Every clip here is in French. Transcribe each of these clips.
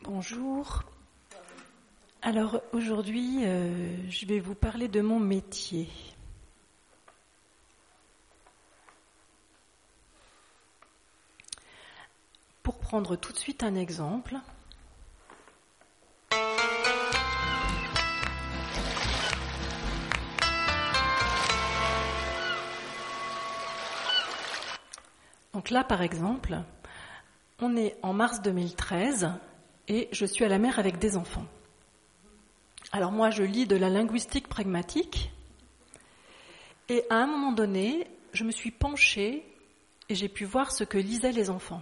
Bonjour. Alors aujourd'hui, je vais vous parler de mon métier. Pour prendre tout de suite un exemple, donc là par exemple, on est en mars 2013 et je suis à la mer avec des enfants. Alors moi je lis de la linguistique pragmatique et à un moment donné, je me suis penchée et j'ai pu voir ce que lisaient les enfants.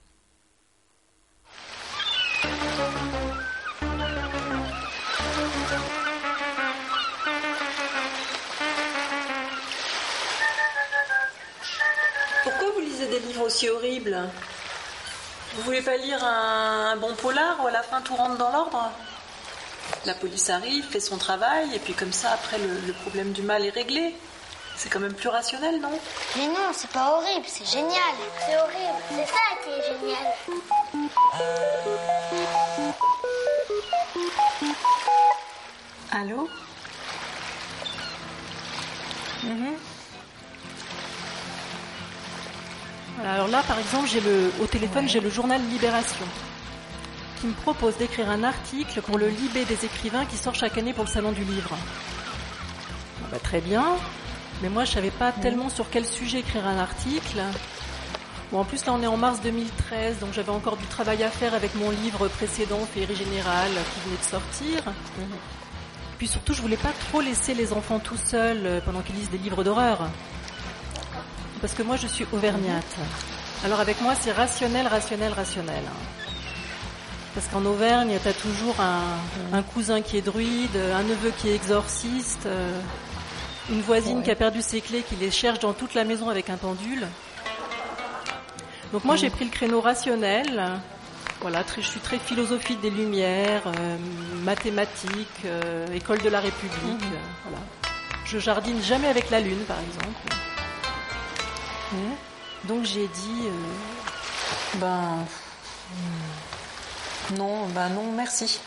Pourquoi vous lisez des livres aussi horribles ? Vous voulez pas lire un bon polar où à la fin tout rentre dans l'ordre ? La police arrive, fait son travail, et puis comme ça, après, le problème du mal est réglé. C'est quand même plus rationnel, non ? Mais non, c'est pas horrible, c'est génial. C'est horrible, c'est ça qui est génial. Allô ? Alors là, par exemple, au téléphone, j'ai le journal Libération qui me propose d'écrire un article pour le Libé des écrivains qui sort chaque année pour le Salon du Livre. Très bien, mais moi je savais pas tellement sur quel sujet écrire un article. Bon, en plus là on est en mars 2013, donc j'avais encore du travail à faire avec mon livre précédent, Féerie Générale, qui venait de sortir. Puis surtout, je voulais pas trop laisser les enfants tout seuls pendant qu'ils lisent des livres d'horreur. Parce que moi je suis auvergnate. Alors avec moi c'est rationnel. Parce qu'en Auvergne, tu as toujours un cousin qui est druide, un neveu qui est exorciste, une voisine qui a perdu ses clés, qui les cherche dans toute la maison avec un pendule. Donc moi, j'ai pris le créneau rationnel. Voilà, je suis très philosophique des Lumières, mathématiques, école de la République. Voilà. Je jardine jamais avec la lune, par exemple. Donc j'ai dit... Non, merci.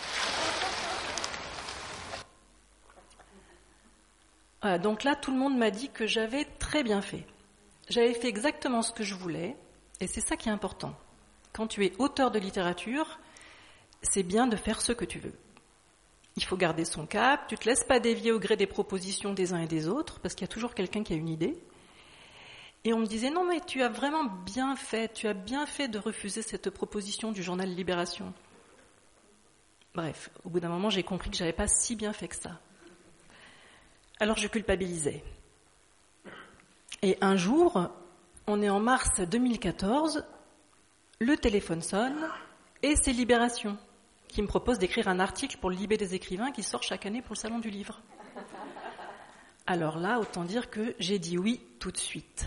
Voilà, donc là, tout le monde m'a dit que j'avais très bien fait. J'avais fait exactement ce que je voulais, et c'est ça qui est important. Quand tu es auteur de littérature, c'est bien de faire ce que tu veux. Il faut garder son cap, tu te laisses pas dévier au gré des propositions des uns et des autres, parce qu'il y a toujours quelqu'un qui a une idée. Et on me disait, non mais tu as vraiment bien fait, tu as bien fait de refuser cette proposition du journal Libération. Bref, au bout d'un moment, j'ai compris que j'avais pas si bien fait que ça. Alors je culpabilisais. Et un jour, on est en mars 2014, le téléphone sonne, et c'est Libération qui me propose d'écrire un article pour le Libé des écrivains qui sort chaque année pour le Salon du Livre. Alors là, autant dire que j'ai dit oui tout de suite.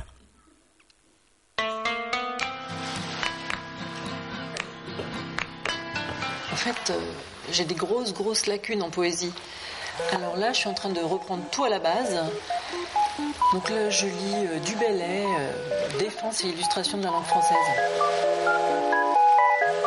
En fait, j'ai des grosses lacunes en poésie. Alors là, je suis en train de reprendre tout à la base. Donc là, je lis du Bellay, Défense et illustration de la langue française. Allô ?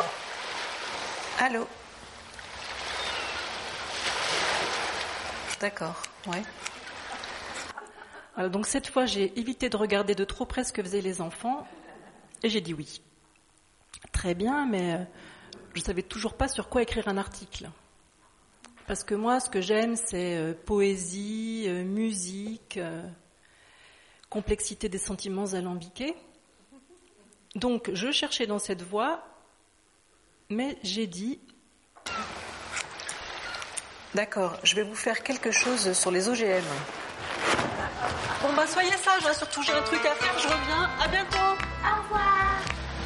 D'accord, ouais. Alors donc cette fois, j'ai évité de regarder de trop près ce que faisaient les enfants et j'ai dit oui. Très bien, mais je ne savais toujours pas sur quoi écrire un article. Parce que moi, ce que j'aime, c'est poésie, musique, complexité des sentiments alambiqués. Donc, je cherchais dans cette voie, mais j'ai dit... D'accord, je vais vous faire quelque chose sur les OGM. Bon, soyez sages, surtout j'ai un truc à faire, je reviens, à bientôt. Au revoir.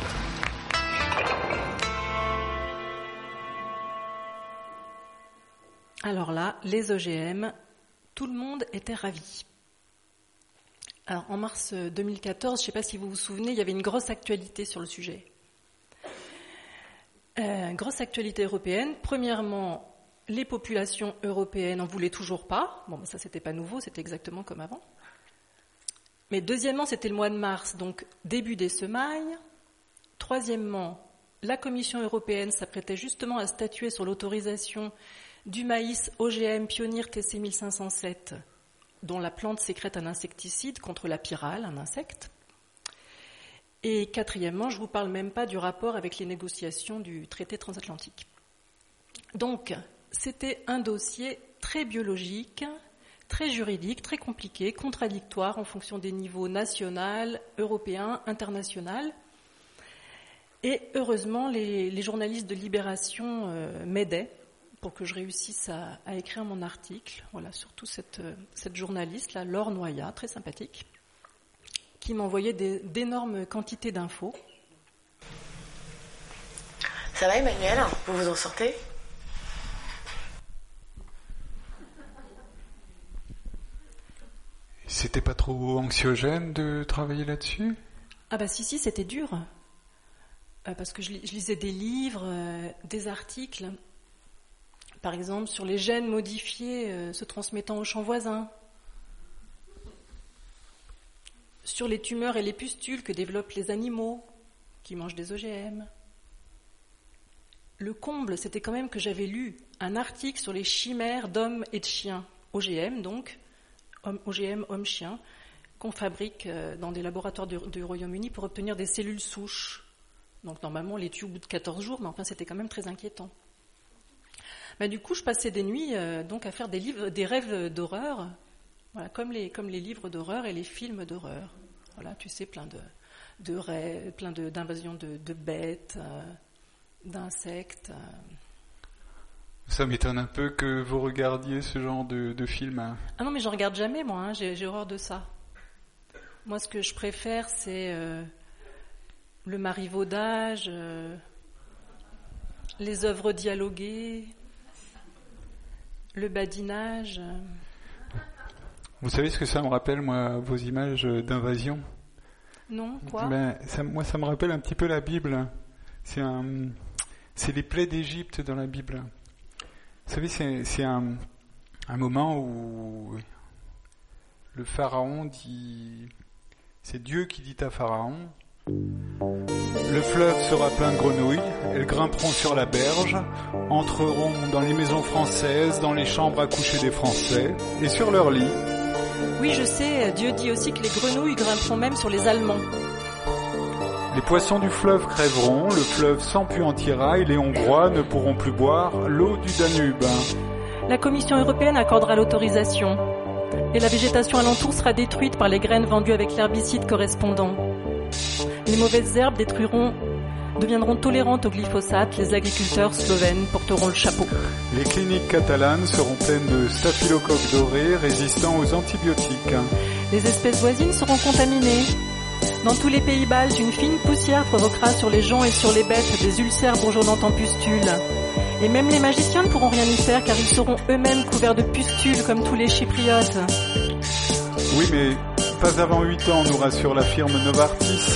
Alors là, les OGM, tout le monde était ravi. Alors en mars 2014, je ne sais pas si vous vous souvenez, il y avait une grosse actualité sur le sujet. Grosse actualité européenne. Premièrement, les populations européennes n'en voulaient toujours pas. Bon, ça c'était pas nouveau, c'était exactement comme avant. Mais deuxièmement, c'était le mois de mars, donc début des semailles. Troisièmement, la Commission européenne s'apprêtait justement à statuer sur l'autorisation du maïs OGM Pionnier TC 1507, dont la plante sécrète un insecticide contre la pyrale, un insecte. Et quatrièmement, je ne vous parle même pas du rapport avec les négociations du traité transatlantique. Donc, c'était un dossier très biologique, très juridique, très compliqué, contradictoire en fonction des niveaux national, européen, international. Et heureusement, les journalistes de Libération m'aidaient pour que je réussisse à écrire mon article. Voilà, surtout cette journaliste, là, Laure Noyat, très sympathique, qui m'envoyait d'énormes quantités d'infos. Ça va, Emmanuel? Vous vous en sortez? C'était pas trop anxiogène de travailler là-dessus? Ah bah si, c'était dur. Parce que je lisais des livres, des articles, par exemple sur les gènes modifiés se transmettant au champ voisin, sur les tumeurs et les pustules que développent les animaux qui mangent des OGM. Le comble, c'était quand même que j'avais lu un article sur les chimères d'hommes et de chiens, OGM donc, OGM homme-chien, qu'on fabrique dans des laboratoires du Royaume-Uni pour obtenir des cellules souches. Donc normalement on les tue au bout de 14 jours, mais enfin c'était quand même très inquiétant. Du coup je passais des nuits donc à faire des rêves d'horreur, voilà, comme les livres d'horreur et les films d'horreur. Voilà, tu sais, plein de rêves, plein d'invasions de bêtes, d'insectes. Ça m'étonne un peu que vous regardiez ce genre de film. Hein. Ah non, mais j'en regarde jamais moi, hein, j'ai horreur de ça. Moi ce que je préfère c'est le marivaudage, les œuvres dialoguées, le badinage. Vous savez ce que ça me rappelle, moi, vos images d'invasion? Non, quoi? Ça me rappelle un petit peu la Bible. C'est les plaies d'Égypte dans la Bible. Vous savez, c'est un moment où le pharaon dit... C'est Dieu qui dit à Pharaon: le fleuve sera plein de grenouilles, elles grimperont sur la berge, entreront dans les maisons françaises, dans les chambres à coucher des Français, et sur leurs lits. Oui, je sais, Dieu dit aussi que les grenouilles grimperont même sur les Allemands. Les poissons du fleuve crèveront, le fleuve s'empuantira et les Hongrois ne pourront plus boire l'eau du Danube. La Commission européenne accordera l'autorisation, et la végétation alentour sera détruite par les graines vendues avec l'herbicide correspondant. Les mauvaises herbes deviendront tolérantes au glyphosate, les agriculteurs slovènes porteront le chapeau. Les cliniques catalanes seront pleines de staphylocoques dorés résistants aux antibiotiques. Les espèces voisines seront contaminées. Dans tous les pays baltes, une fine poussière provoquera sur les gens et sur les bêtes des ulcères bourgeonnant en pustules. Et même les magiciens ne pourront rien y faire car ils seront eux-mêmes couverts de pustules comme tous les chypriotes. Oui, mais pas avant 8 ans, nous rassure la firme Novartis.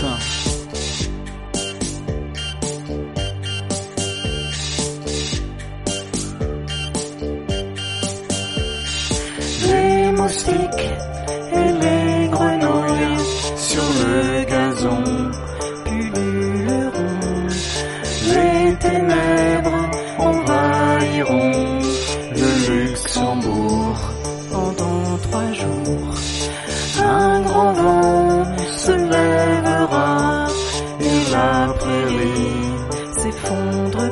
Les moustiques et les grenouilles sur le gazon pulluleront. Les ténèbres envahiront le Luxembourg pendant 3 jours. Un grand vent se lèvera et la prairie s'effondre,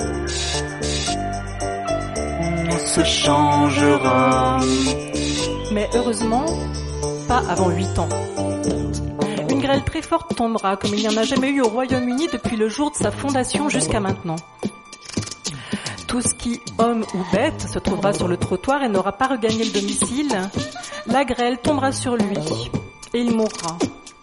se changera. Mais heureusement, pas avant 8 ans. Une grêle très forte tombera, comme il n'y en a jamais eu au Royaume-Uni depuis le jour de sa fondation jusqu'à maintenant. Tout ce qui, homme ou bête, se trouvera sur le trottoir et n'aura pas regagné le domicile, la grêle tombera sur lui et il mourra.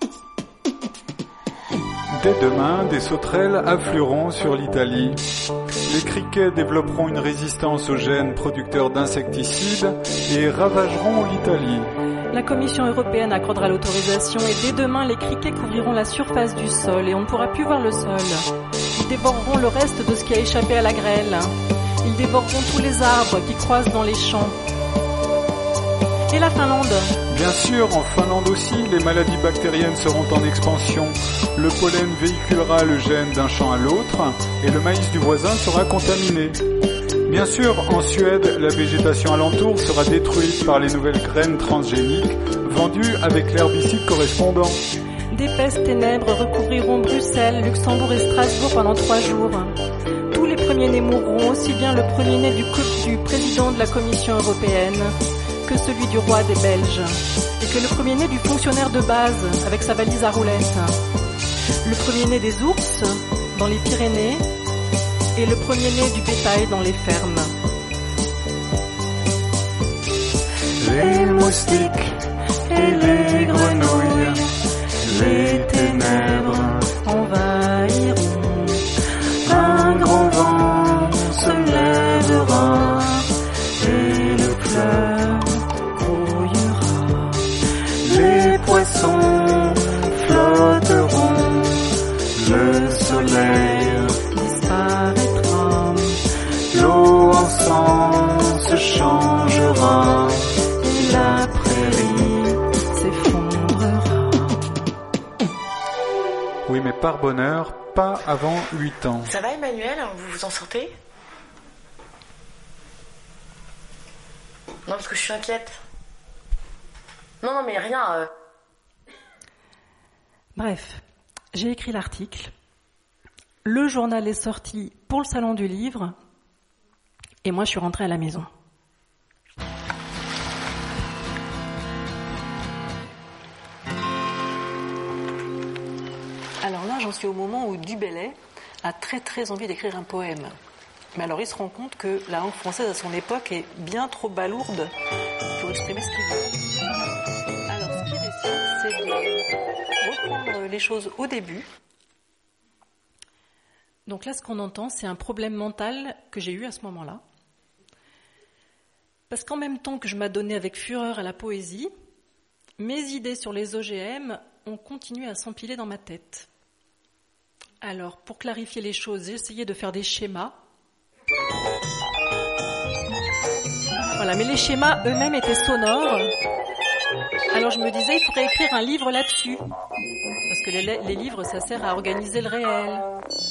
Dès demain, des sauterelles afflueront sur l'Italie. Les criquets développeront une résistance aux gènes producteurs d'insecticides et ravageront l'Italie. La Commission européenne accordera l'autorisation et dès demain, les criquets couvriront la surface du sol et on ne pourra plus voir le sol. Ils dévoreront le reste de ce qui a échappé à la grêle. Ils dévoreront tous les arbres qui croissent dans les champs. Et la Finlande? Bien sûr, en Finlande aussi, les maladies bactériennes seront en expansion. Le pollen véhiculera le gène d'un champ à l'autre et le maïs du voisin sera contaminé. Bien sûr, en Suède, la végétation alentour sera détruite par les nouvelles graines transgéniques vendues avec l'herbicide correspondant. D'épaisses ténèbres recouvriront Bruxelles, Luxembourg et Strasbourg pendant 3 jours. Tous les premiers-nés mourront, aussi bien le premier-né du président de la Commission européenne que celui du roi des Belges, et que le premier-né du fonctionnaire de base avec sa valise à roulettes, le premier-né des ours dans les Pyrénées et le premier-né du bétail dans les fermes. Les moustiques et les grenouilles, les ténèbres envahiront. un grand vent se lèvera et le fleuve Grouillera. les poissons flotteront, le soleil Disparaîtra. l'eau en sang se changera Et la prairie s'effondrera. Oui, mais par bonheur, pas avant 8 ans. Ça va Emmanuel? Vous vous en sortez? Non, parce que je suis inquiète. Non, mais rien. Bref, j'ai écrit l'article. Le journal est sorti pour le salon du livre. Et moi, je suis rentrée à la maison. Alors là, j'en suis au moment où Dubellay a très très envie d'écrire un poème. Mais alors il se rend compte que la langue française à son époque est bien trop balourde pour exprimer ce qu'il veut. Alors ce qu'il décide, c'est de reprendre les choses au début. Donc là, ce qu'on entend, c'est un problème mental que j'ai eu à ce moment-là. Parce qu'en même temps que je m'adonnais avec fureur à la poésie, mes idées sur les OGM ont continué à s'empiler dans ma tête. Alors, pour clarifier les choses, j'ai essayé de faire des schémas. Voilà, mais les schémas eux-mêmes étaient sonores. Alors je me disais, il faudrait écrire un livre là-dessus. Parce que les livres, ça sert à organiser le réel.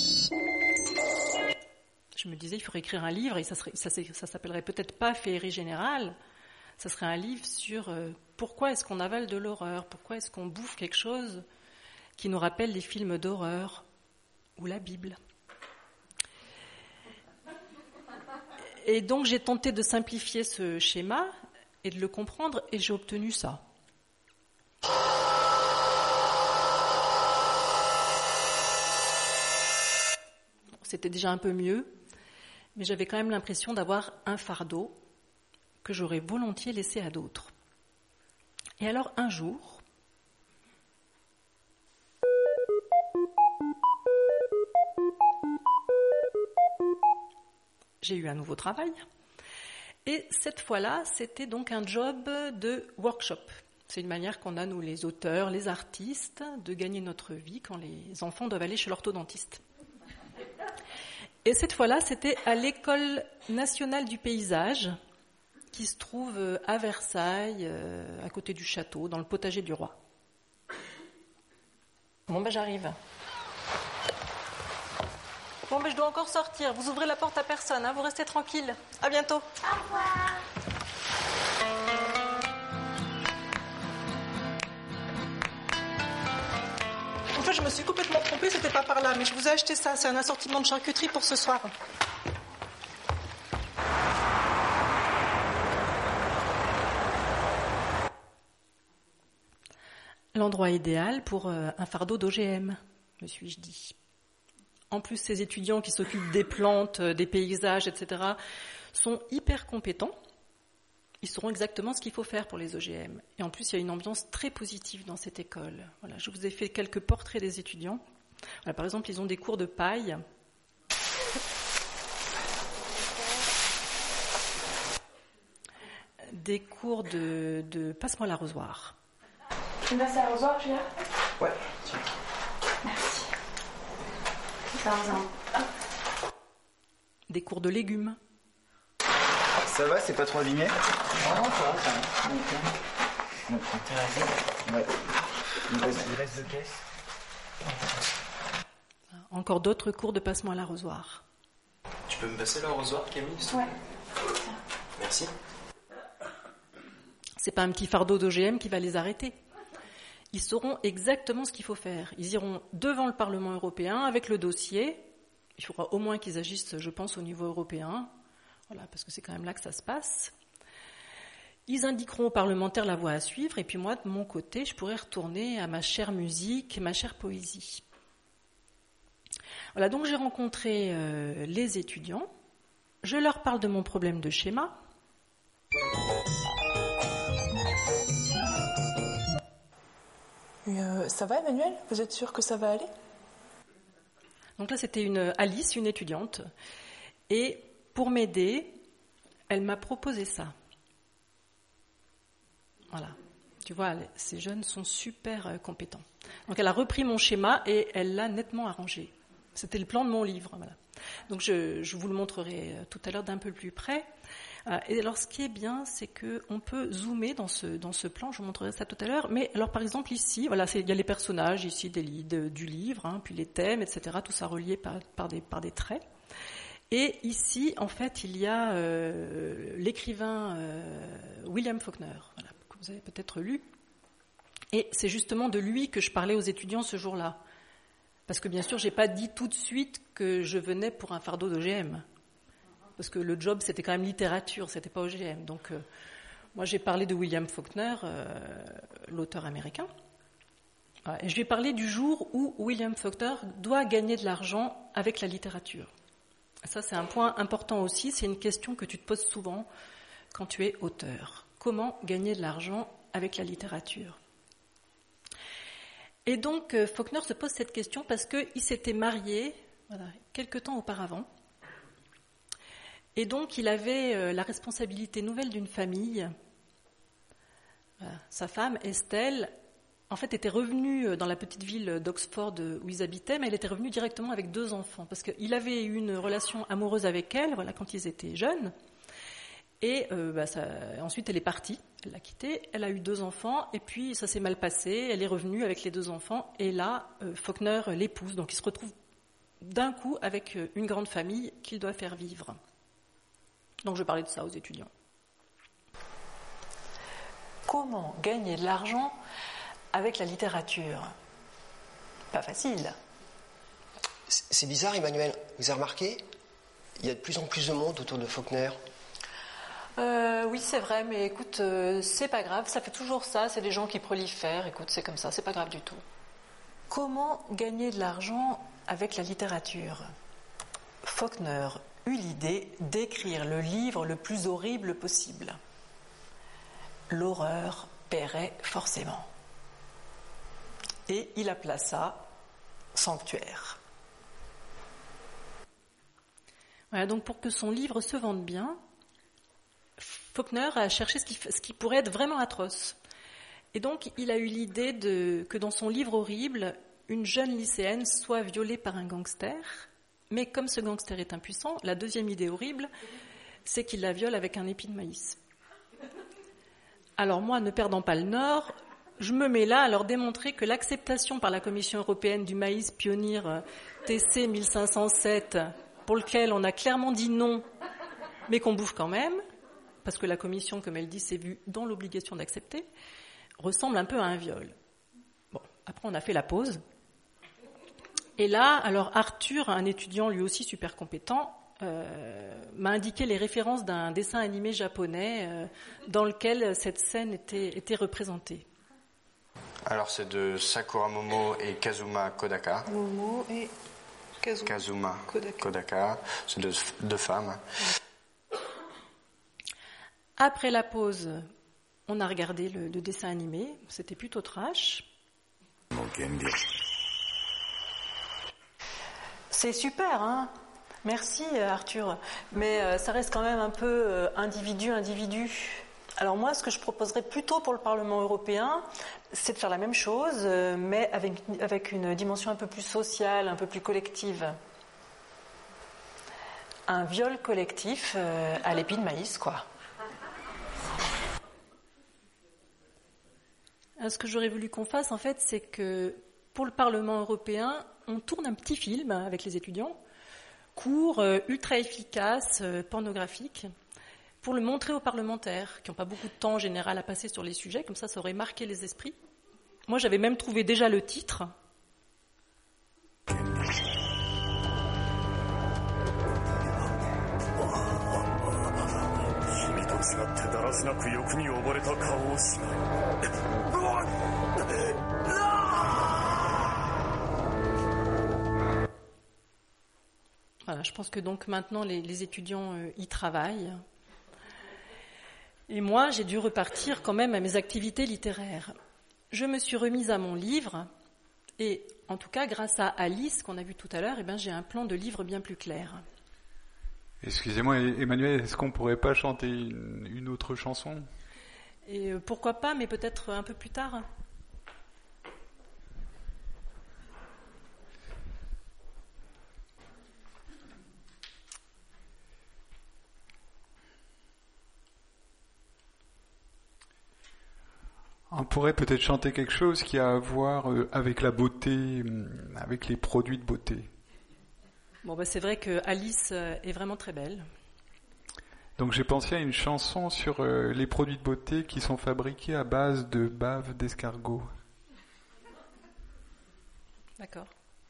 Je me disais, il faudrait écrire un livre, et ça s'appellerait peut-être pas Féerie générale, ça serait un livre sur pourquoi est-ce qu'on avale de l'horreur, pourquoi est-ce qu'on bouffe quelque chose qui nous rappelle les films d'horreur ou la Bible. Et donc j'ai tenté de simplifier ce schéma et de le comprendre, et j'ai obtenu ça. C'était déjà un peu mieux, mais j'avais quand même l'impression d'avoir un fardeau que j'aurais volontiers laissé à d'autres. Et alors un jour, j'ai eu un nouveau travail, et cette fois-là, c'était donc un job de workshop. C'est une manière qu'on a, nous les auteurs, les artistes, de gagner notre vie quand les enfants doivent aller chez l'orthodontiste. Et cette fois-là, c'était à l'École nationale du paysage, qui se trouve à Versailles, à côté du château, dans le potager du roi. Bon, j'arrive. Bon, je dois encore sortir. Vous ouvrez la porte à personne, hein, vous restez tranquille. À bientôt. Au revoir. En fait, je me suis complètement trompée, c'était pas par là, mais je vous ai acheté ça, c'est un assortiment de charcuterie pour ce soir. L'endroit idéal pour un fardeau d'OGM, me suis-je dit. En plus, ces étudiants qui s'occupent des plantes, des paysages, etc., sont hyper compétents. Ils sauront exactement ce qu'il faut faire pour les OGM. Et en plus, il y a une ambiance très positive dans cette école. Voilà, je vous ai fait quelques portraits des étudiants. Voilà, par exemple, ils ont des cours de paille. Des cours de passe-moi l'arrosoir. Tu me passes l'arrosoir, Julia ? Ouais. Merci. Ça Des cours de légumes. Ça va, c'est pas trop abîmé? Non, ça va. Ouais. Il reste 2 caisses. Encore d'autres cours de passement à l'arrosoir. Tu peux me passer l'arrosoir, Camille? Ouais. Merci. C'est pas un petit fardeau d'OGM qui va les arrêter. Ils sauront exactement ce qu'il faut faire. Ils iront devant le Parlement européen avec le dossier. Il faudra au moins qu'ils agissent, je pense, au niveau européen. Voilà, parce que c'est quand même là que ça se passe. Ils indiqueront aux parlementaires la voie à suivre. Et puis moi, de mon côté, je pourrais retourner à ma chère musique, ma chère poésie. Voilà, donc j'ai rencontré les étudiants. Je leur parle de mon problème de schéma. Ça va, Emmanuel? Vous êtes sûr que ça va aller? Donc là, c'était Alice, une étudiante. Et pour m'aider, elle m'a proposé ça. Voilà. Tu vois, ces jeunes sont super compétents. Donc elle a repris mon schéma et elle l'a nettement arrangé. C'était le plan de mon livre. Voilà. Donc je vous le montrerai tout à l'heure d'un peu plus près. Et alors ce qui est bien, c'est qu'on peut zoomer dans ce plan, je vous montrerai ça tout à l'heure. Mais alors par exemple ici, voilà, il y a les personnages ici du livre, hein, puis les thèmes, etc. Tout ça relié par des traits. Et ici, en fait, il y a l'écrivain William Faulkner, voilà, que vous avez peut-être lu. Et c'est justement de lui que je parlais aux étudiants ce jour-là. Parce que bien sûr, je n'ai pas dit tout de suite que je venais pour un fardeau d'OGM. Parce que le job, c'était quand même littérature, c'était pas OGM. Donc, moi, j'ai parlé de William Faulkner, l'auteur américain. Et je lui ai parlé du jour où William Faulkner doit gagner de l'argent avec la littérature. Ça, c'est un point important aussi. C'est une question que tu te poses souvent quand tu es auteur. Comment gagner de l'argent avec la littérature ? Et donc, Faulkner se pose cette question parce qu'il s'était marié quelque temps auparavant. Et donc, il avait la responsabilité nouvelle d'une famille. Sa femme, Estelle, en fait, était revenue dans la petite ville d'Oxford où ils habitaient, mais elle était revenue directement avec 2 enfants, parce qu'il avait eu une relation amoureuse avec elle, voilà, quand ils étaient jeunes. Et ensuite, elle est partie, elle l'a quitté, elle a eu 2 enfants, et puis ça s'est mal passé, elle est revenue avec les 2 enfants, et là, Faulkner l'épouse, donc il se retrouve d'un coup avec une grande famille qu'il doit faire vivre. Donc je parlais de ça aux étudiants. Comment gagner de l'argent avec la littérature? Pas facile. C'est bizarre, Emmanuel. Vous avez remarqué? Il y a de plus en plus de monde autour de Faulkner. Oui, c'est vrai, mais écoute, c'est pas grave, ça fait toujours ça, c'est des gens qui prolifèrent, écoute, c'est comme ça, c'est pas grave du tout. Comment gagner de l'argent avec la littérature? Faulkner eut l'idée d'écrire le livre le plus horrible possible. L'horreur paierait forcément. Et il appela ça Sanctuaire. Voilà, donc pour que son livre se vende bien, Faulkner a cherché ce qui pourrait être vraiment atroce. Et donc, il a eu l'idée que dans son livre horrible, une jeune lycéenne soit violée par un gangster. Mais comme ce gangster est impuissant, la deuxième idée horrible, c'est qu'il la viole avec un épi de maïs. Alors moi, ne perdant pas le nord, je me mets là à leur démontrer que l'acceptation par la Commission européenne du maïs Pionnier TC 1507, pour lequel on a clairement dit non, mais qu'on bouffe quand même, parce que la Commission, comme elle dit, s'est vue dans l'obligation d'accepter, ressemble un peu à un viol. Bon, après on a fait la pause. Et là, alors Arthur, un étudiant lui aussi super compétent, m'a indiqué les références d'un dessin animé japonais dans lequel cette scène était représentée. Alors c'est de Sakura Momo et Kazuma Kodaka. Momo et Kazuma Kodaka. C'est 2 femmes. Après la pause, on a regardé le dessin animé. C'était plutôt trash. C'est super, hein? Merci Arthur. Mais ça reste quand même un peu individu. Alors moi, ce que je proposerais plutôt pour le Parlement européen, c'est de faire la même chose, mais avec une dimension un peu plus sociale, un peu plus collective. un viol collectif à l'épi de maïs, quoi. Ce que j'aurais voulu qu'on fasse, en fait, c'est que pour le Parlement européen, on tourne un petit film avec les étudiants, court, ultra efficace, pornographique, pour le montrer aux parlementaires qui n'ont pas beaucoup de temps en général à passer sur les sujets, comme ça aurait marqué les esprits. Moi, j'avais même trouvé déjà le titre. Voilà, je pense que donc maintenant les étudiants y travaillent. Et moi, j'ai dû repartir quand même à mes activités littéraires. Je me suis remise à mon livre et en tout cas, grâce à Alice, qu'on a vu tout à l'heure, j'ai un plan de livre bien plus clair. Excusez-moi, Emmanuel, est-ce qu'on pourrait pas chanter une autre chanson ? Et pourquoi pas, mais peut-être un peu plus tard. On pourrait peut-être chanter quelque chose qui a à voir avec la beauté, avec les produits de beauté. Bon, c'est vrai que Alice est vraiment très belle. Donc j'ai pensé à une chanson sur les produits de beauté qui sont fabriqués à base de bave d'escargot. D'accord.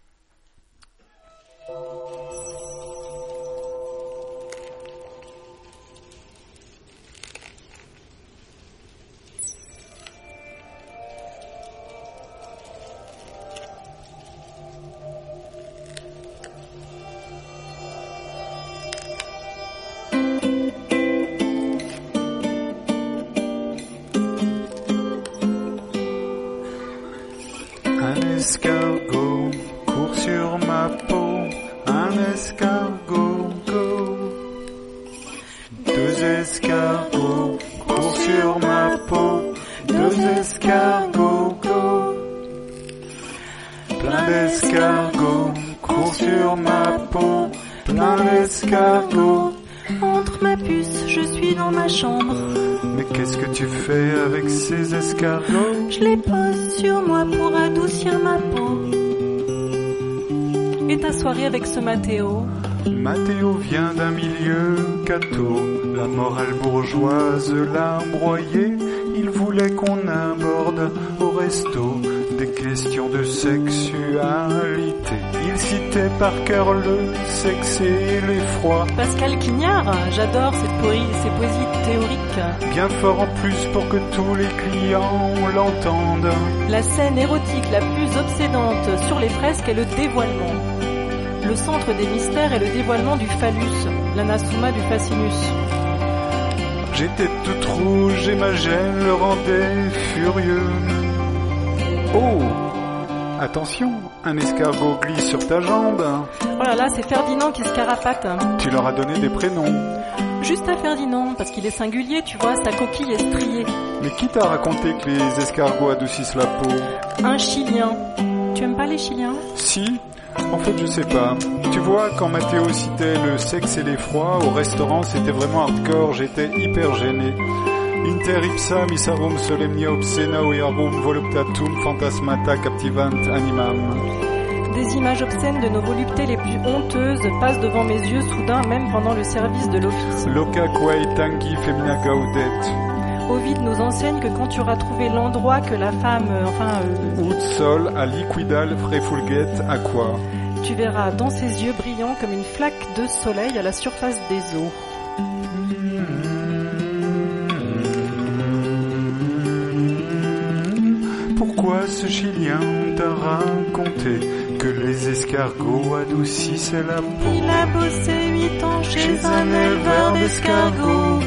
Escargot court sur ma peau, un escargot go. Deux escargots courent sur ma peau, deux escargots go. Plein d'escargots courent sur ma peau, plein d'escargots. Entre ma puce, je suis dans ma chambre. Mais qu'est-ce que tu fais avec ces escargots ? Je les pose sur moi pour adoucir ma peau. Et ta soirée avec ce Mathéo ? Mathéo vient d'un milieu catho. La morale bourgeoise l'a broyé. Il voulait qu'on aborde au resto des questions de sexualité. Il citait par cœur le sexe et l'effroi. Pascal Quignard, j'adore ces poésies théoriques. Bien fort en plus pour que tous les clients l'entendent. La scène érotique la plus obsédante sur les fresques est le dévoilement. Le centre des mystères est le dévoilement du phallus, l'anastouma du fascinus. J'étais toute rouge et ma gêne le rendait furieux. Oh ! Attention, un escargot glisse sur ta jambe. Oh là là, c'est Ferdinand qui se carapate. Tu leur as donné des prénoms. Juste à Ferdinand, parce qu'il est singulier, tu vois, sa coquille est striée. Mais qui t'a raconté que les escargots adoucissent la peau ? Un Chilien. Tu aimes pas les Chiliens ? Si, en fait je sais pas. Tu vois, quand Mathéo citait le sexe et l'effroi, au restaurant c'était vraiment hardcore, j'étais hyper gêné. Inter ipsa misarum solemnia obscena oiarum voluptatum phantasmata captivant animam. Des images obscènes de nos voluptés les plus honteuses passent devant mes yeux soudain, même pendant le service de l'office. Loca quae tangi femina gaudet. Ovide nous enseigne que quand tu auras trouvé l'endroit que la femme, Ut sol a liquidal frefulget aqua. Tu verras dans ses yeux brillants comme une flaque de soleil à la surface des eaux. Pourquoi ce Chilien t'a raconté que les escargots adoucissaient la peau ? Il a bossé 8 ans chez un éleveur d'escargots.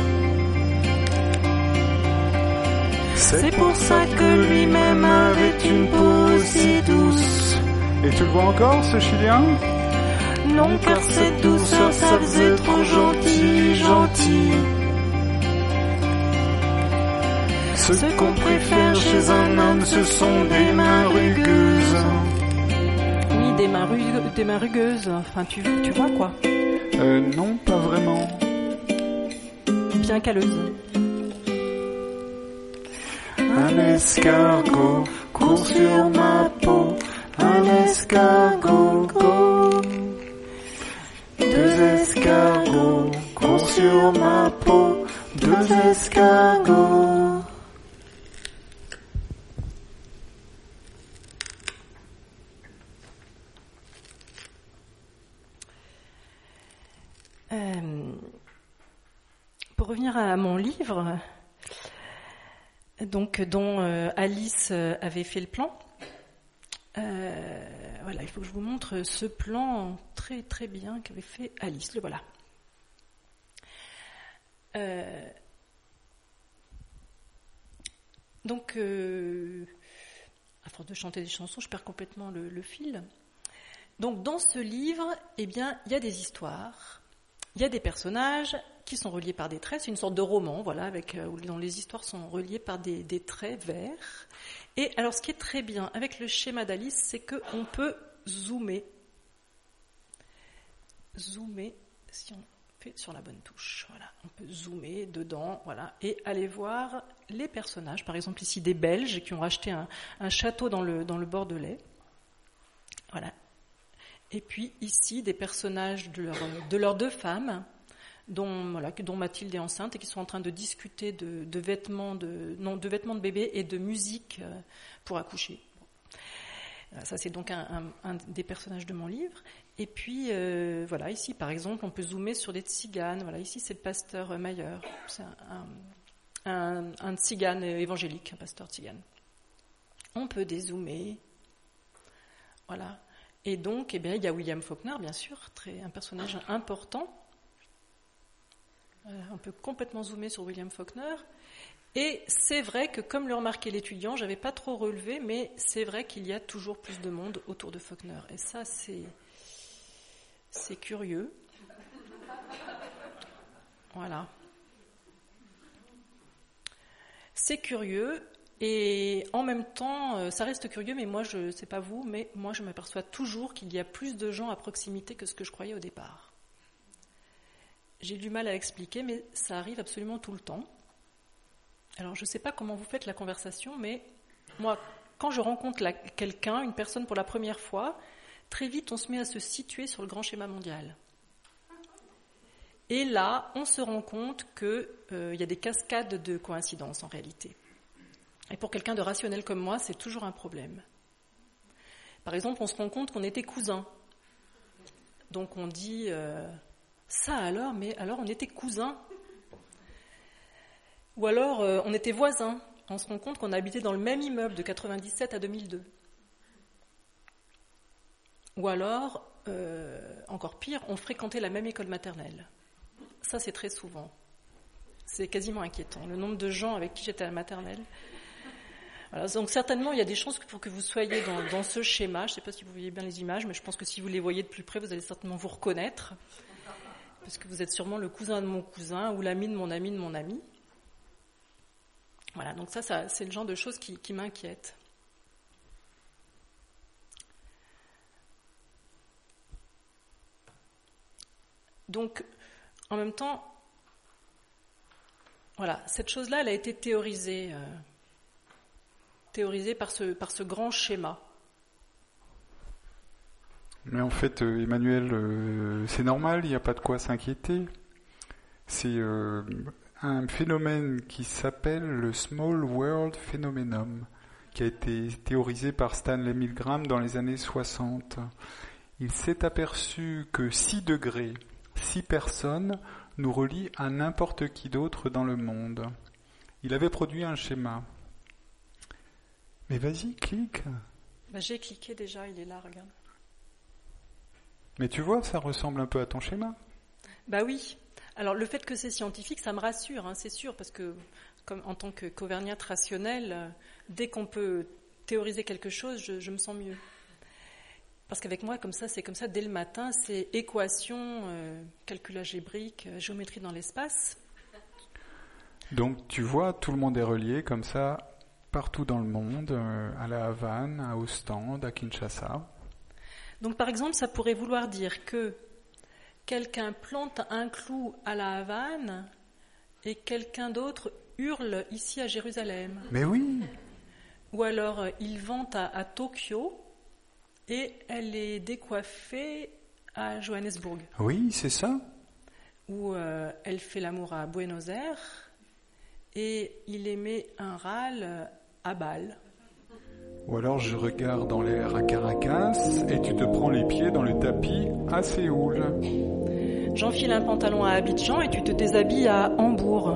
C'est pour ça que lui-même avait une peau si douce. Et tu le vois encore, ce Chilien ? Non, car cette douceur, ça faisait trop gentil. Ce qu'on préfère chez un homme, ce sont des mains rugueuses. Oui, des mains rugueuses. Enfin, tu vois quoi ? Non, pas vraiment. Bien calleuse. Un escargot court sur ma peau, un escargot, go. Deux escargots courent sur ma peau, deux escargots. Pour revenir à mon livre, donc dont Alice avait fait le plan. Voilà, il faut que je vous montre ce plan très très bien qu'avait fait Alice. Le voilà. Donc, à force de chanter des chansons, je perds complètement le fil. Donc, dans ce livre, eh bien, il y a des histoires, il y a des personnages qui sont reliés par des traits. C'est une sorte de roman, voilà, dont les histoires sont reliées par des traits verts. Et alors, ce qui est très bien avec le schéma d'Alice, c'est qu'on peut zoomer. Zoomer, si on fait sur la bonne touche. Voilà, on peut zoomer dedans, voilà, et aller voir les personnages. Par exemple, ici, des Belges qui ont racheté un château dans le Bordelais. Voilà. Et puis, ici, des personnages de leurs deux femmes, dont Mathilde est enceinte et qui sont en train de discuter de vêtements de bébé et de musique pour accoucher. Ça, c'est donc un des personnages de mon livre. Et puis, voilà, ici, par exemple, on peut zoomer sur des tziganes. Voilà, ici, c'est le pasteur Mayer. C'est un tzigane évangélique, un pasteur tzigane. On peut dézoomer. Voilà. Et donc, eh bien, il y a William Faulkner, bien sûr, un personnage important. On peut complètement zoomer sur William Faulkner. Et c'est vrai que, comme le remarquait l'étudiant, je n'avais pas trop relevé, mais c'est vrai qu'il y a toujours plus de monde autour de Faulkner. Et ça, c'est curieux. Voilà. C'est curieux. Et en même temps, ça reste curieux, mais moi, je sais pas vous, mais moi, je m'aperçois toujours qu'il y a plus de gens à proximité que ce que je croyais au départ. J'ai du mal à expliquer, mais ça arrive absolument tout le temps. Alors, je ne sais pas comment vous faites la conversation, mais moi, quand je rencontre quelqu'un, une personne pour la première fois, très vite, on se met à se situer sur le grand schéma mondial. Et là, on se rend compte qu'il y a des cascades de coïncidences, en réalité. Et pour quelqu'un de rationnel comme moi, c'est toujours un problème. Par exemple, on se rend compte qu'on était cousins. Donc on dit, ça alors, mais alors on était cousins. Ou alors on était voisins. On se rend compte qu'on habitait dans le même immeuble de 97 à 2002. Ou alors, encore pire, on fréquentait la même école maternelle. Ça, c'est très souvent. C'est quasiment inquiétant, le nombre de gens avec qui j'étais à la maternelle. Voilà, donc certainement, il y a des chances pour que vous soyez dans ce schéma. Je ne sais pas si vous voyez bien les images, mais je pense que si vous les voyez de plus près, vous allez certainement vous reconnaître. Parce que vous êtes sûrement le cousin de mon cousin ou l'ami de mon ami de mon ami. Voilà, donc ça c'est le genre de choses qui m'inquiètent. Donc, en même temps, voilà, cette chose-là, elle a été théorisée par ce grand schéma. Mais en fait, Emmanuel, c'est normal, il n'y a pas de quoi s'inquiéter. C'est un phénomène qui s'appelle le Small World Phenomenon, qui a été théorisé par Stanley Milgram dans les années 60. Il s'est aperçu que 6 degrés, 6 personnes nous relient à n'importe qui d'autre dans le monde. Il avait produit un schéma. Mais vas-y, clique. J'ai cliqué déjà, il est là, regarde. Mais tu vois, ça ressemble un peu à ton schéma. Bah oui. Alors le fait que c'est scientifique, ça me rassure, c'est sûr, parce que comme en tant que qu'auvergnate rationnelle, dès qu'on peut théoriser quelque chose, je me sens mieux. Parce qu'avec moi, c'est comme ça dès le matin, c'est équation, calcul algébrique, géométrie dans l'espace. Donc tu vois, tout le monde est relié comme ça, partout dans le monde, à La Havane, à Ostende, à Kinshasa. Donc par exemple, ça pourrait vouloir dire que quelqu'un plante un clou à la Havane et quelqu'un d'autre hurle ici à Jérusalem. Mais oui. Ou alors il vante à Tokyo et elle est décoiffée à Johannesburg. Oui, c'est ça. Ou elle fait l'amour à Buenos Aires et il émet un râle à Bâle. Ou alors je regarde dans l'air à Caracas et tu te prends les pieds dans le tapis à Séoul. J'enfile un pantalon à Abidjan et tu te déshabilles à Hambourg.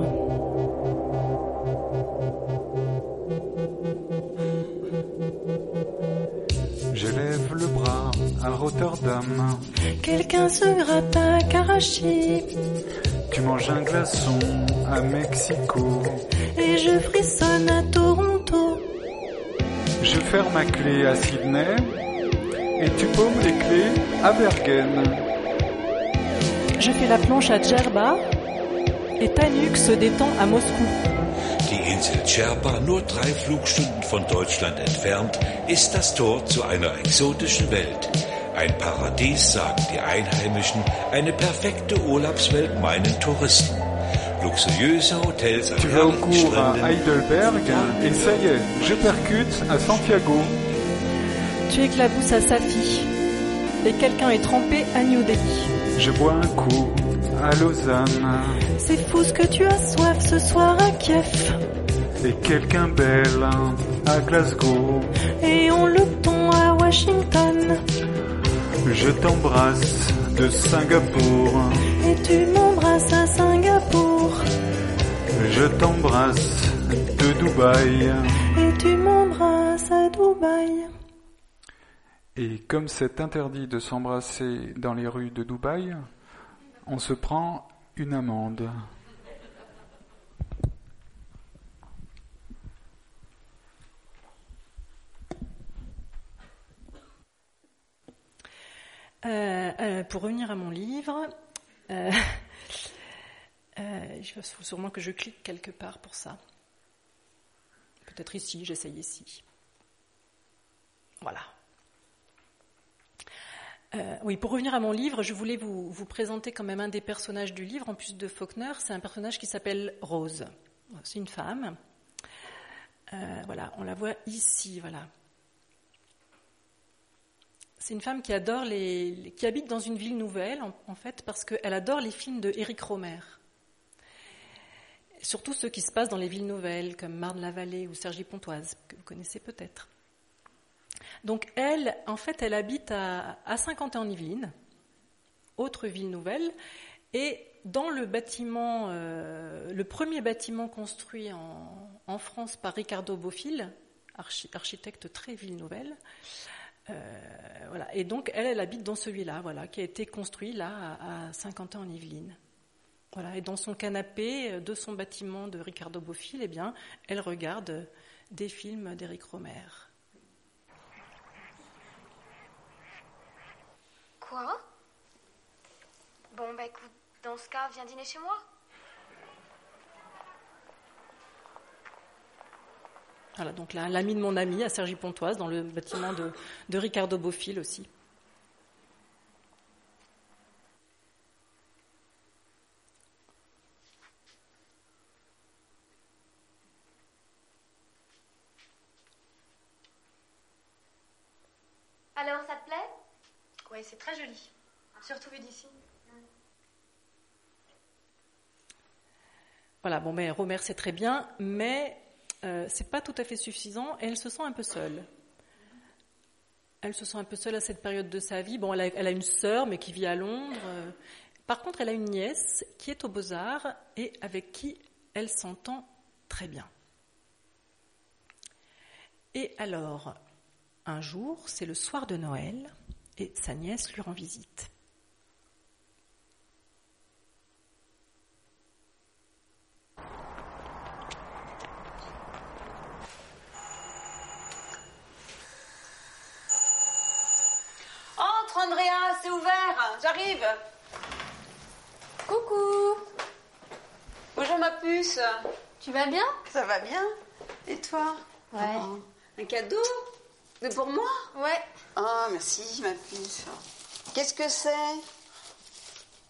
J'élève le bras à Rotterdam. Quelqu'un se gratte à Karachi. Tu manges un glaçon à Mexico. Et je frissonne à Toronto. Je ferme ma clé à Sydney et tu paumes les clés à Bergen. Je fais la planche à Djerba et ta nuque se détend à Moscou. Die Insel Djerba, nur 3 Flugstunden von Deutschland entfernt, ist das Tor zu einer exotischen Welt. Ein Paradies, sagen die Einheimischen, eine perfekte Urlaubswelt meinen Touristen. Luxuriöse Hotels an Tu vas au herrlichen cours à Stränden. Heidelberg et ça y est, je percute à Santiago. Tu éclabousses à Safi et quelqu'un est trempé à New Delhi. Je bois un coup à Lausanne C'est fou ce que tu as soif ce soir à Kiev. et quelqu'un belle à Glasgow. Et on le tond à Washington. Je t'embrasse de Singapour. Et tu m'embrasses à Singapour. Je t'embrasse de Dubaï. Et tu m'embrasses à Dubaï. Et comme c'est interdit de s'embrasser dans les rues de Dubaï, on se prend une amende. Pour revenir à mon livre, il faut sûrement que je clique quelque part pour ça. Peut-être ici, j'essaye ici. Voilà. Oui, pour revenir à mon livre, je voulais vous présenter quand même un des personnages du livre, en plus de Faulkner. C'est un personnage qui s'appelle Rose. C'est une femme. Voilà, on la voit ici, voilà. C'est une femme qui adore qui habite dans une ville nouvelle, en fait, parce qu'elle adore les films de Éric Rohmer. Surtout ceux qui se passent dans les villes nouvelles, comme Marne-la-Vallée ou Cergy-Pontoise, que vous connaissez peut-être. Donc elle, en fait, elle habite à Saint-Quentin-en-Yvelines, autre ville nouvelle, et dans le bâtiment, le premier bâtiment construit en France par Ricardo Bofill, architecte très ville nouvelle. Voilà. Et donc elle habite dans celui-là, voilà, qui a été construit là à Saint-Quentin-en-Yvelines. Voilà. Et dans son canapé de son bâtiment de Ricardo Bofill, eh bien, elle regarde des films d'Éric Rohmer. Quoi? Bon, bah écoute, dans ce cas, viens dîner chez moi. Voilà, donc là, l'ami de mon ami à Cergy-Pontoise, dans le bâtiment de Ricardo Bofill aussi. Alors, ça te plaît? Ouais, c'est très joli. Surtout vu d'ici. Voilà, bon, mais Rohmer, c'est très bien, mais c'est pas tout à fait suffisant. Et elle se sent un peu seule. Elle se sent un peu seule à cette période de sa vie. Bon, elle a une sœur, mais qui vit à Londres. Par contre, elle a une nièce qui est aux Beaux-Arts et avec qui elle s'entend très bien. Et alors, un jour, c'est le soir de Noël, et sa nièce lui rend visite. Entre, Andrea, c'est ouvert, j'arrive. Coucou. Bonjour ma puce. Tu vas bien? Ça va bien. Et toi? Ouais. Oh, un cadeau? C'est pour moi? Ouais. Oh, merci ma puce. Qu'est-ce que c'est?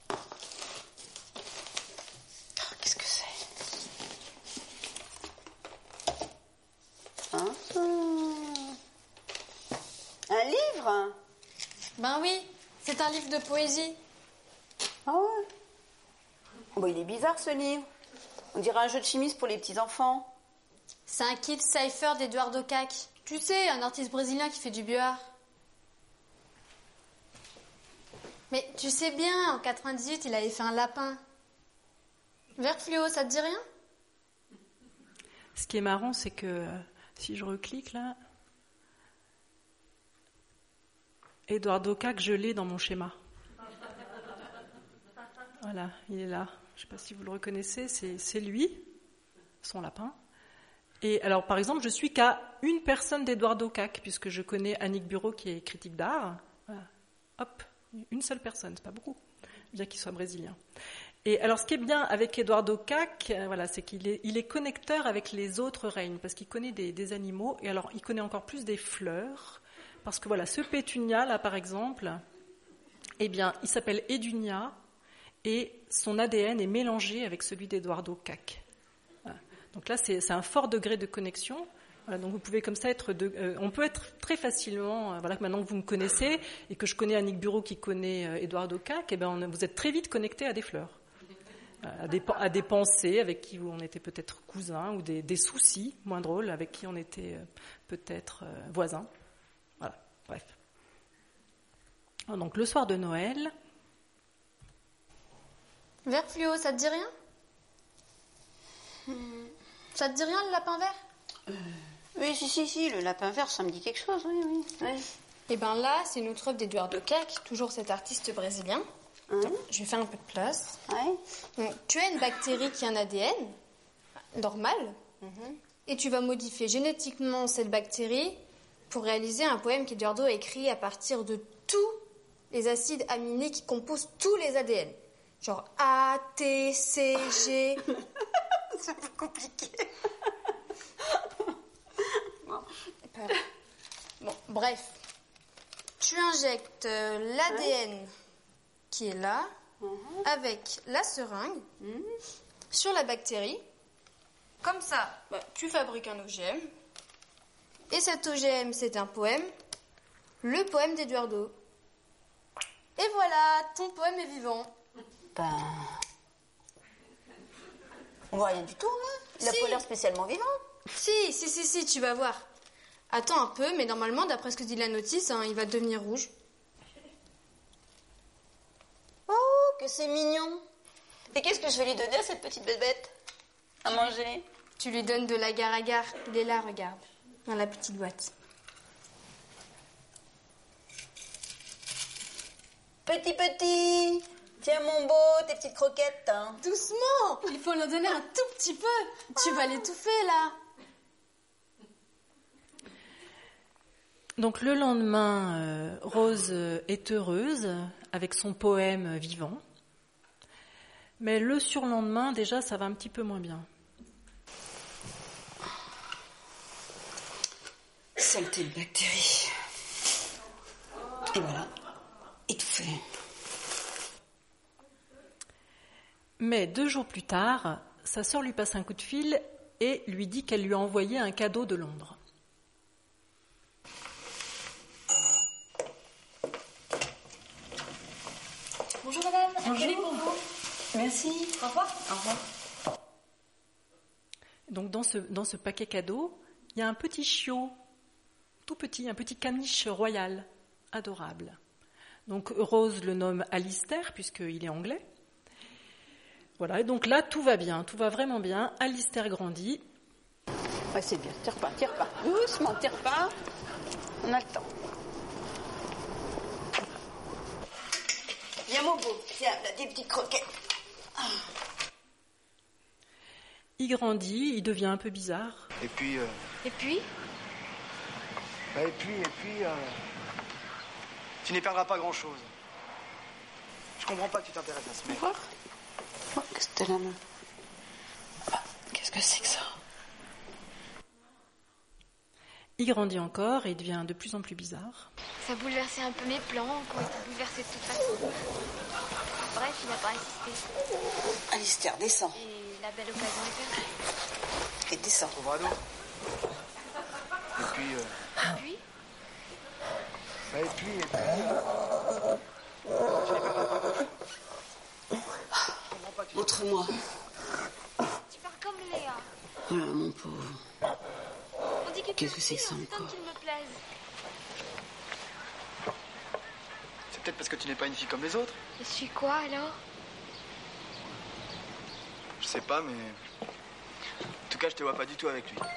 livre? Ben oui, c'est un livre de poésie. Ah ouais? Bon, il est bizarre ce livre. On dirait un jeu de chimiste pour les petits-enfants. C'est un kit cipher d'Eduardo Cac. Tu sais, un artiste brésilien qui fait du bioart. Mais tu sais bien, en 98, il avait fait un lapin. Vert fluo, ça te dit rien? Ce qui est marrant, c'est que si je reclique là, Eduardo Cac, je l'ai dans mon schéma. Voilà, il est là. Je ne sais pas si vous le reconnaissez, c'est lui, son lapin. Et alors, par exemple, je suis qu'à une personne d'Eduardo Cac, puisque je connais Annick Bureau, qui est critique d'art. Voilà. Hop, une seule personne, c'est pas beaucoup, bien qu'il soit brésilien. Et alors, ce qui est bien avec Eduardo Cac, voilà, c'est qu'il est connecteur avec les autres règnes, parce qu'il connaît des animaux, et alors, il connaît encore plus des fleurs, parce que voilà, ce pétunia, là, par exemple, eh bien, il s'appelle Edunia, et son ADN est mélangé avec celui d'Eduardo Cac. Voilà. Donc là, c'est un fort degré de connexion. Voilà, donc vous pouvez comme ça on peut être très facilement, voilà, maintenant que vous me connaissez et que je connais Annick Bureau qui connaît Eduardo Cac, eh ben vous êtes très vite connecté à des fleurs, à des pensées avec qui on était peut-être cousins, ou des soucis moins drôles avec qui on était peut-être voisins. Voilà, bref. Donc le soir de Noël. Vert fluo, ça te dit rien? Ça te dit rien, le lapin vert? Oui, si, le lapin vert, ça me dit quelque chose, oui. Et bien là, c'est une autre œuvre d'Eduardo Cac, toujours cet artiste brésilien. Attends, je vais faire un peu de place. Donc, tu as une bactérie qui a un ADN normal, et tu vas modifier génétiquement cette bactérie pour réaliser un poème qu'Eduardo a écrit à partir de tous les acides aminés qui composent tous les ADN. Genre A, T, C, G. C'est un peu compliqué. Bon, bref. Tu injectes l'ADN qui est là avec la seringue sur la bactérie. Comme ça, tu fabriques un OGM. Et cet OGM, c'est un poème. Le poème d'Eduardo. Et voilà, ton poème est vivant. On voit rien du tout, hein. Il a pas l'air spécialement vivant. Si, tu vas voir. Attends un peu, mais normalement, d'après ce que dit la notice, il va devenir rouge. Oh, que c'est mignon. Et qu'est-ce que je vais lui donner à cette petite bébête à manger? Tu lui donnes de l'agar-agar. Il est là, regarde, dans la petite boîte. Petit, tiens mon beau, tes petites croquettes. Hein. Doucement, il faut en donner un tout petit peu. Tu vas l'étouffer, là. Donc le lendemain, Rose est heureuse avec son poème vivant. Mais le surlendemain, déjà, ça va un petit peu moins bien. Saleté de bactéries. Et voilà, étouffé. Mais 2 jours plus tard, sa sœur lui passe un coup de fil et lui dit qu'elle lui a envoyé un cadeau de Londres. Bonjour madame, bonjour. Pour vous. Merci. Au revoir. Au revoir. Donc dans ce paquet cadeau, il y a un petit chiot, tout petit, un petit caniche royal, adorable. Donc Rose le nomme Alistair puisqu'il est anglais. Voilà, et donc là tout va bien, tout va vraiment bien. Alistair grandit. Ouais, c'est bien, tire pas. Doucement, tire pas. On a le temps. Viens mon beau, tiens, là, des petites croquettes. Il grandit, il devient un peu bizarre. Et puis... Et puis tu n'y perdras pas grand-chose. Je comprends pas que tu t'intéresses à ce mec. Quoi? Qu'est-ce que t'as la main? Qu'est-ce que c'est que ça? Il grandit encore et il devient de plus en plus bizarre. Ça bouleversait un peu mes plans, qui ont été bouleversés de toute façon. Bref, il n'a pas insisté. Alistair, descends. Et la belle occasion est perdue. Et descends. Pauvre ado. Et puis... Puis Et puis... Montre-moi. Tu pars comme Léa. Oh là, mon pauvre. On dit que qu'est-ce que c'est que ça encore? qu'il me plaise. C'est peut-être parce que tu n'es pas une fille comme les autres. Je suis quoi alors? Je sais pas, mais... En tout cas, je te vois pas du tout avec lui. Parce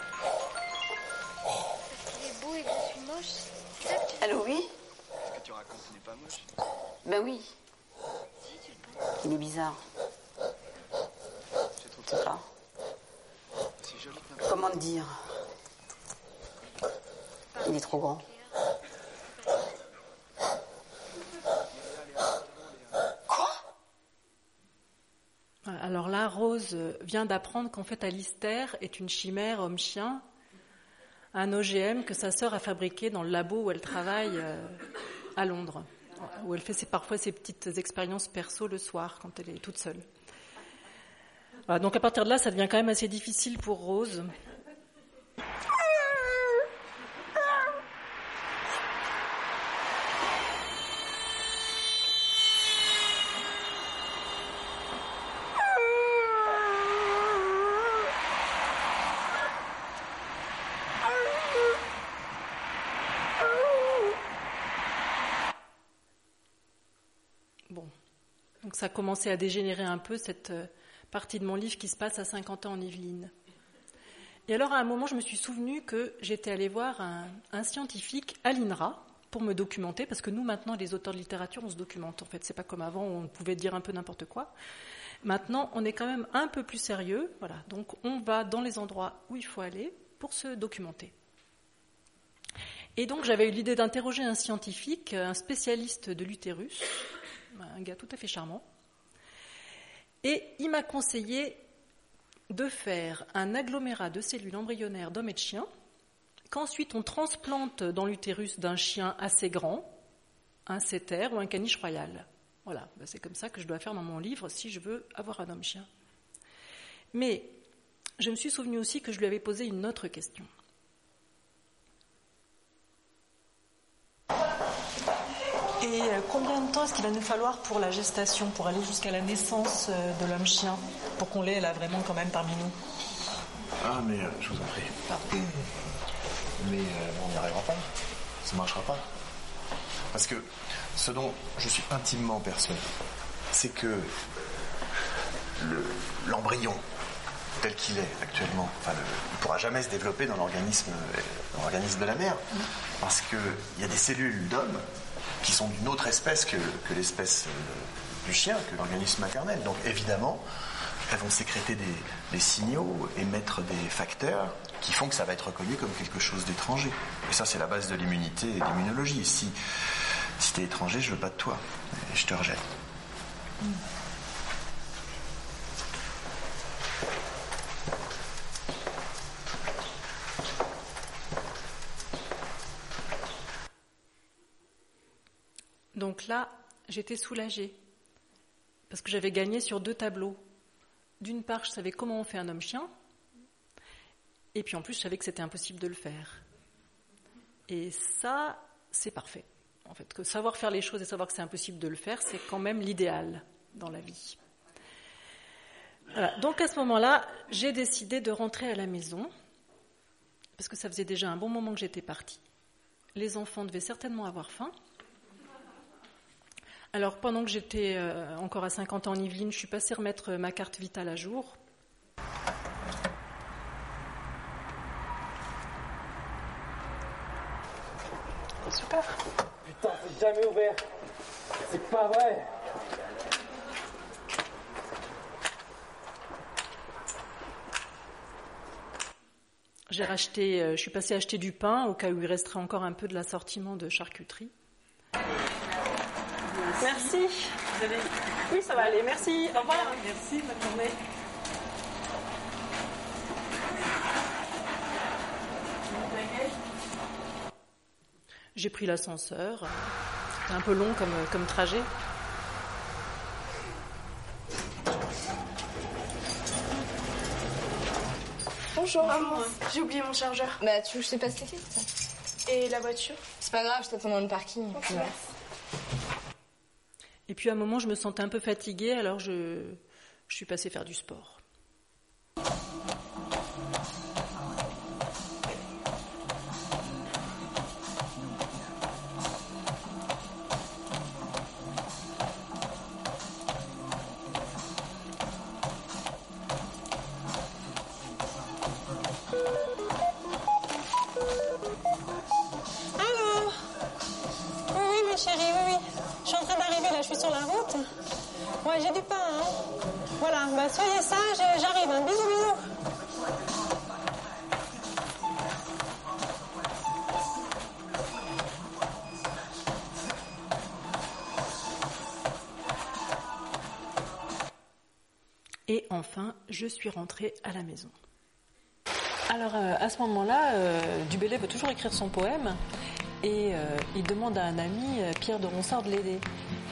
qu'il est beau et que je suis moche. C'est ça que tu... Allô, oui? Ce que tu racontes, tu n'es pas moche. Ben oui. Si, tu le penses. Il est bizarre. C'est trop C'est pas. C'est joli. Comment te dire? Il est trop grand. Alors là, Rose vient d'apprendre qu'en fait Alistair est une chimère homme-chien, un OGM que sa sœur a fabriqué dans le labo où elle travaille à Londres, où elle fait parfois ses petites expériences perso le soir quand elle est toute seule. Voilà, donc à partir de là, ça devient quand même assez difficile pour Rose. Donc ça a commencé à dégénérer un peu, cette partie de mon livre qui se passe à 50 ans en Yvelines. Et alors à un moment, je me suis souvenu que j'étais allée voir un scientifique à l'INRA pour me documenter, parce que nous maintenant, les auteurs de littérature, on se documente. En fait, c'est pas comme avant où on pouvait dire un peu n'importe quoi. Maintenant, on est quand même un peu plus sérieux. Voilà. Donc on va dans les endroits où il faut aller pour se documenter. Et donc j'avais eu l'idée d'interroger un scientifique, un spécialiste de l'utérus, un gars tout à fait charmant, et il m'a conseillé de faire un agglomérat de cellules embryonnaires d'hommes et de chiens, qu'ensuite on transplante dans l'utérus d'un chien assez grand, un setter ou un caniche royal. Voilà, c'est comme ça que je dois faire dans mon livre si je veux avoir un homme-chien. Mais je me suis souvenu aussi que je lui avais posé une autre question. Et combien de temps est-ce qu'il va nous falloir pour la gestation, pour aller jusqu'à la naissance de l'homme-chien, pour qu'on l'ait là vraiment quand même parmi nous? Ah, mais je vous en prie. Mais on n'y arrivera pas. Ça ne marchera pas. Parce que ce dont je suis intimement persuadé, c'est que l'embryon, tel qu'il est actuellement, il ne pourra jamais se développer dans l'organisme de la mère. Parce qu'il y a des cellules d'hommes qui sont d'une autre espèce que l'espèce du chien, que l'organisme maternel. Donc évidemment, elles vont sécréter des signaux, émettre des facteurs qui font que ça va être reconnu comme quelque chose d'étranger. Et ça, c'est la base de l'immunité et de l'immunologie. Si t'es étranger, je veux pas de toi. Et je te rejette. Donc là, j'étais soulagée, parce que j'avais gagné sur 2 tableaux. D'une part, je savais comment on fait un homme-chien, et puis en plus, je savais que c'était impossible de le faire. Et ça, c'est parfait. En fait, que savoir faire les choses et savoir que c'est impossible de le faire, c'est quand même l'idéal dans la vie. Voilà. Donc à ce moment-là, j'ai décidé de rentrer à la maison, parce que ça faisait déjà un bon moment que j'étais partie. Les enfants devaient certainement avoir faim. Alors, pendant que j'étais encore à 50 ans en Yvelines, je suis passée remettre ma carte vitale à jour. Super. Putain, c'est jamais ouvert. C'est pas vrai. Je suis passée acheter du pain au cas où il resterait encore un peu de l'assortiment de charcuterie. Merci. Oui, ça va aller. Merci. Au revoir. Merci, bonne journée. J'ai pris l'ascenseur. C'était un peu long comme trajet. Bonjour. J'ai oublié mon chargeur. Bah, tu sais pas ce que c'est, ça. Et la voiture? C'est pas grave, je t'attends dans le parking. Okay. Et puis à un moment, je me sentais un peu fatiguée, alors je suis passée faire du sport. Ouais, j'ai du pain, hein. Voilà, bah soyez sages, j'arrive, hein. Bisous, bisous. Et enfin, je suis rentrée à la maison. Alors, à ce moment-là, Dubélé veut toujours écrire son poème et il demande à un ami, Pierre de Ronsard, de l'aider.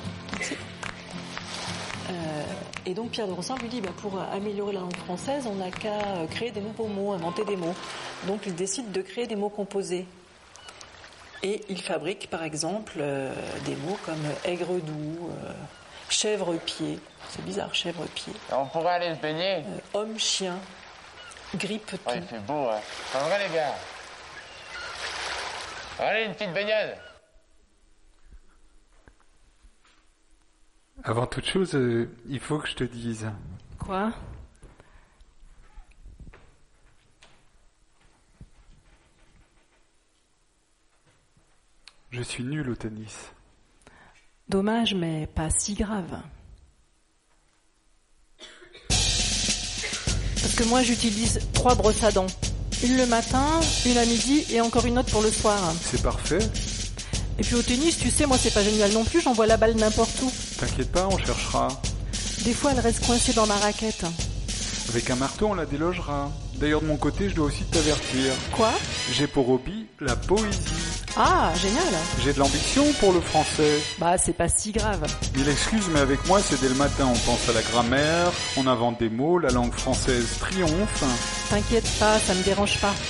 Et donc Pierre de Ronsard lui dit pour améliorer la langue française, on n'a qu'à créer des nouveaux mots, inventer des mots. Donc il décide de créer des mots composés. Et il fabrique par exemple des mots comme aigre-doux, chèvre-pied. C'est bizarre, chèvre-pied. On pourrait aller se baigner. Homme-chien, grippe-tout. Ouais, il fait beau, hein. En vrai les gars. Allez, une petite baignade. Avant toute chose, il faut que je te dise. Quoi ? Je suis nul au tennis. Dommage, mais pas si grave. Parce que moi, j'utilise 3 brosses à dents. Une le matin, une à midi et encore une autre pour le soir. C'est parfait. Et puis au tennis, tu sais, moi c'est pas génial non plus, j'envoie la balle n'importe où. T'inquiète pas, on cherchera. Des fois, elle reste coincée dans ma raquette. Avec un marteau, on la délogera. D'ailleurs, de mon côté, je dois aussi t'avertir. Quoi ? J'ai pour hobby la poésie. Ah, génial. J'ai de l'ambition pour le français. Bah, c'est pas si grave. Mille excuses, mais avec moi, c'est dès le matin. On pense à la grammaire, on invente des mots, la langue française triomphe. T'inquiète pas, ça me dérange pas.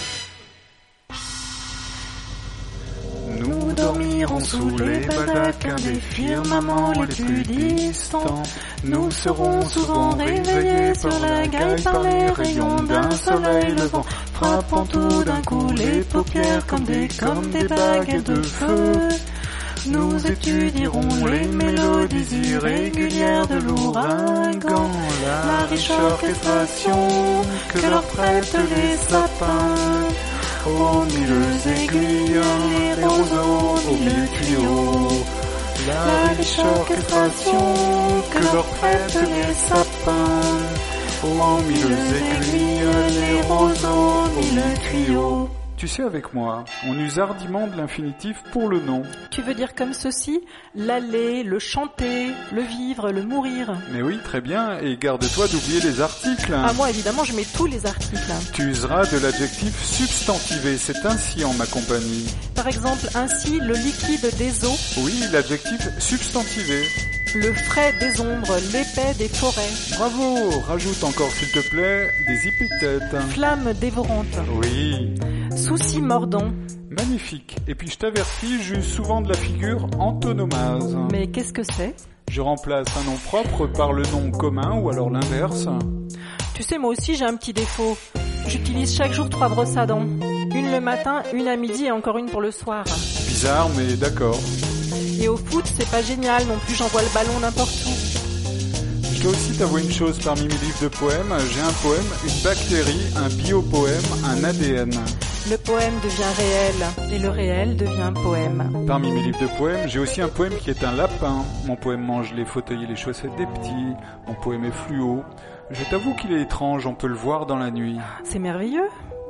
Nous dormirons sous les baldaquins des firmaments les plus distants. Nous serons souvent réveillés sur la gaille par les rayons d'un soleil levant, frappant tout d'un coup les paupières comme des baguettes de feu. Nous étudierons les mélodies irrégulières de l'ouragan, la riche orchestration que leur prêtent les sapins. Aux mille aiguilles, les roseaux, aux mille tuyaux, la riche orchestration que leur prêtent les sapins. Aux mille aiguilles, les roseaux, aux mille tuyaux. Tu sais, avec moi, on use hardiment de l'infinitif pour le nom. Tu veux dire comme ceci, l'aller, le chanter, le vivre, le mourir. Mais oui, très bien, et garde-toi d'oublier les articles. Ah, moi, évidemment, je mets tous les articles. Tu useras de l'adjectif substantivé, c'est ainsi en ma compagnie. Par exemple, ainsi, le liquide des eaux. Oui, l'adjectif substantivé. Le frais des ombres, l'épais des forêts. Bravo, rajoute encore s'il te plaît des épithètes. Flamme dévorante. Oui. Souci mordant. Magnifique. Et puis je t'avertis, j'use souvent de la figure antonomase. Mais qu'est-ce que c'est ? Je remplace un nom propre par le nom commun ou alors l'inverse. Tu sais, moi aussi j'ai un petit défaut. J'utilise chaque jour 3 brosses à dents. Une le matin, une à midi et encore une pour le soir. Bizarre, mais d'accord. Et au foot, c'est pas génial non plus, j'envoie le ballon n'importe où. Je dois aussi t'avouer une chose, parmi mes livres de poèmes, j'ai un poème, une bactérie, un biopoème, un ADN. Le poème devient réel, et le réel devient poème. Parmi mes livres de poèmes, j'ai aussi un poème qui est un lapin. Mon poème mange les fauteuils et les chaussettes des petits. Mon poème est fluo. Je t'avoue qu'il est étrange, on peut le voir dans la nuit. C'est merveilleux.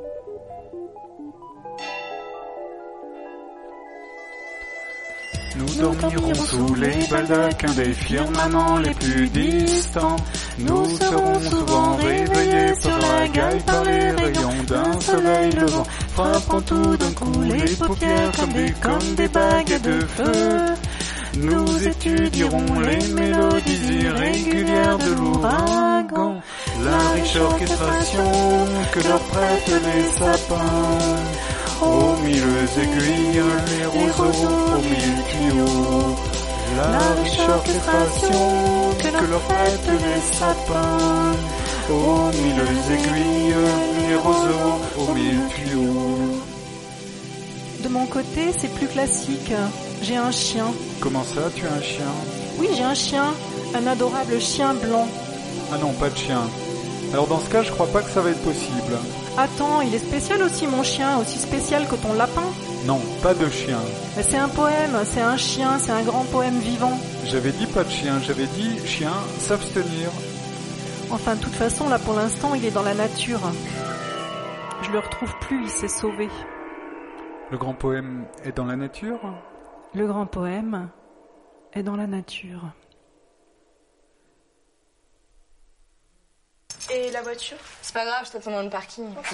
Nous dormirons sous les baldaquins des firmaments les plus distants. Nous serons souvent réveillés sur la gaille par les rayons d'un soleil levant, frappant tout d'un coup les paupières comme des baguettes de feu. Nous étudierons les mélodies irrégulières de l'ouragan, la riche orchestration que leur prêtent les sapins. Aux mille aiguilles, les roseaux, aux mille tuyaux. La riche orchestration que leur prêtent les sapins. Aux mille aiguilles, les roseaux, aux mille tuyaux. De mon côté, c'est plus classique. J'ai un chien. Comment ça, tu as un chien? Oui, j'ai un chien. Un adorable chien blanc. Ah non, pas de chien. Alors dans ce cas, je crois pas que ça va être possible. Attends, il est spécial aussi mon chien, aussi spécial que ton lapin. Non, pas de chien. Mais c'est un poème, c'est un chien, c'est un grand poème vivant. J'avais dit pas de chien, j'avais dit chien, s'abstenir. Enfin, de toute façon, là pour l'instant, il est dans la nature. Je le retrouve plus, il s'est sauvé. Le grand poème est dans la nature? Le grand poème est dans la nature. Et la voiture? C'est pas grave, je t'attends dans le parking. Okay.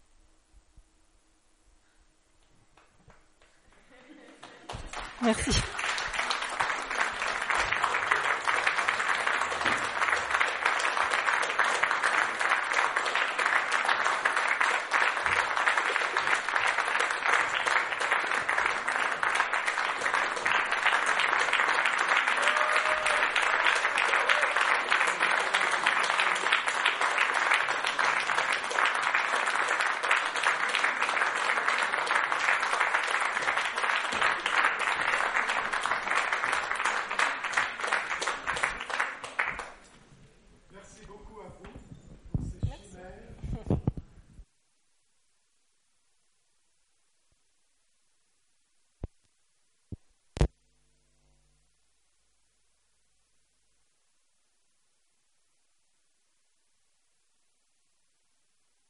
Merci.